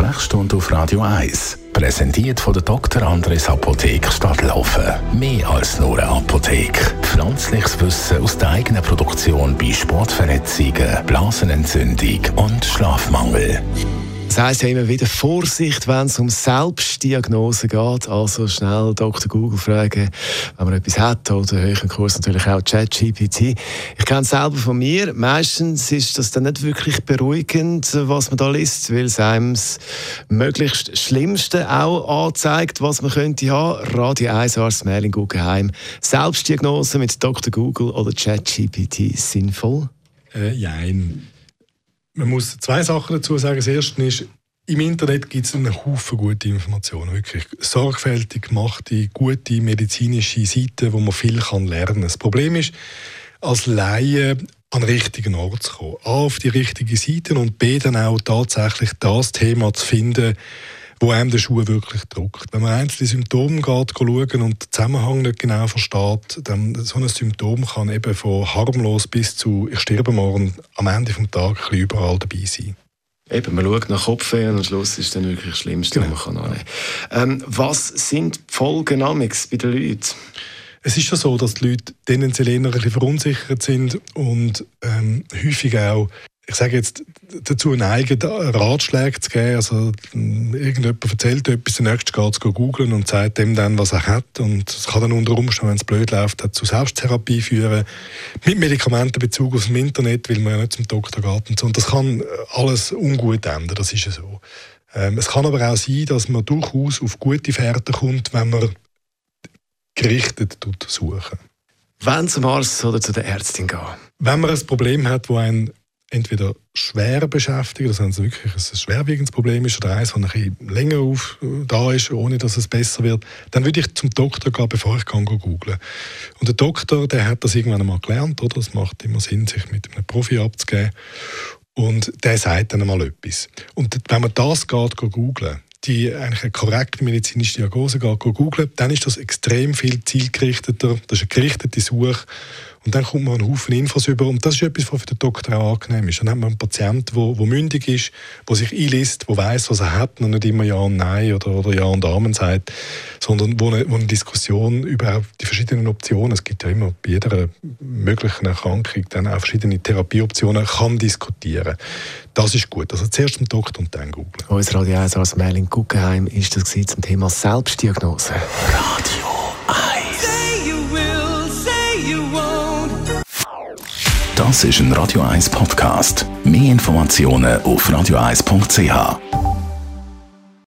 Sprechstunde auf Radio 1. Präsentiert von der Dr. Andres Apotheke Stadtlaufen. Mehr als nur eine Apotheke. Pflanzliches Wissen aus der eigenen Produktion bei Sportverletzungen, Blasenentzündung und Schlafmangel. Das heisst ja immer wieder Vorsicht, wenn es um Selbstdiagnose geht. Also schnell Dr. Google fragen, wenn man etwas hat. Oder höheren Kurs natürlich auch ChatGPT. Ich kenne es selber von mir. Meistens ist das dann nicht wirklich beruhigend, was man da liest, weil es einem das möglichst Schlimmste auch anzeigt, was man könnte haben. Radio 1 Arzt Merlin Guggenheim. Selbstdiagnose mit Dr. Google oder ChatGPT sinnvoll? Jein. Man muss zwei Sachen dazu sagen. Das erste ist, im Internet gibt es einen Haufen gute Informationen. Wirklich sorgfältig gemachte, gute medizinische Seiten, wo man viel lernen kann. Das Problem ist, als Laie an den richtigen Ort zu kommen. A, auf die richtige Seite und B, dann auch tatsächlich das Thema zu finden, wo einem der Schuh wirklich drückt. Wenn man einzelne Symptome geht, schauen und den Zusammenhang nicht genau versteht, dann so ein Symptom kann eben von harmlos bis zu «ich sterbe morgen» am Ende des Tages ein bisschen überall dabei sein. Eben, man schaut nach Kopfweh und am Schluss ist dann wirklich das Schlimmste, was man annehmen kann. Was sind die Folgen bei den Leuten? Es ist ja so, dass die Leute tendenziell eher ein bisschen verunsichert sind und häufig auch, ich sage jetzt, dazu neigen, Ratschläge zu geben. Also, irgendjemand erzählt etwas, der Nächste geht es googeln und sagt dem dann, was er hat. Und es kann dann unter Umständen, wenn es blöd läuft, zu Selbsttherapie führen. Mit Medikamentenbezug aus dem Internet, weil man ja nicht zum Doktor geht und so. Und das kann alles ungut enden, das ist ja so. Es kann aber auch sein, dass man durchaus auf gute Fährten kommt, wenn man gerichtet suchen. Wenn zum Arzt oder zu der Ärztin gehen? Wenn man ein Problem hat, das einen entweder schwer beschäftigt, also wenn es wirklich ein schwerwiegendes Problem ist oder eins, das ein bisschen länger da ist, ohne dass es besser wird, dann würde ich zum Doktor gehen, bevor ich googeln. Und der Doktor, der hat das irgendwann einmal gelernt, oder? Es macht immer Sinn, sich mit einem Profi abzugeben. Und der sagt dann einmal etwas. Und wenn man das googeln, die eigentlich eine korrekte medizinische Diagnose googeln, dann ist das extrem viel zielgerichteter, das ist eine gerichtete Suche. Und dann kommt man einen Haufen Infos über. Und das ist etwas, was für den Doktor auch angenehm ist. Dann hat man einen Patienten, der mündig ist, der sich einliest, der weiss, was er hat und nicht immer Ja und Nein oder Ja und Amen sagt, sondern wo eine Diskussion über die verschiedenen Optionen, es gibt ja immer bei jeder möglichen Erkrankung dann auch verschiedene Therapieoptionen, kann diskutieren. Das ist gut. Also zuerst zum Doktor und dann googeln. Unser Radio 1 Arzt Merlin Guggenheim ist das zum Thema Selbstdiagnose. Radio 1. Das ist ein Radio 1 Podcast. Mehr Informationen auf radio1.ch.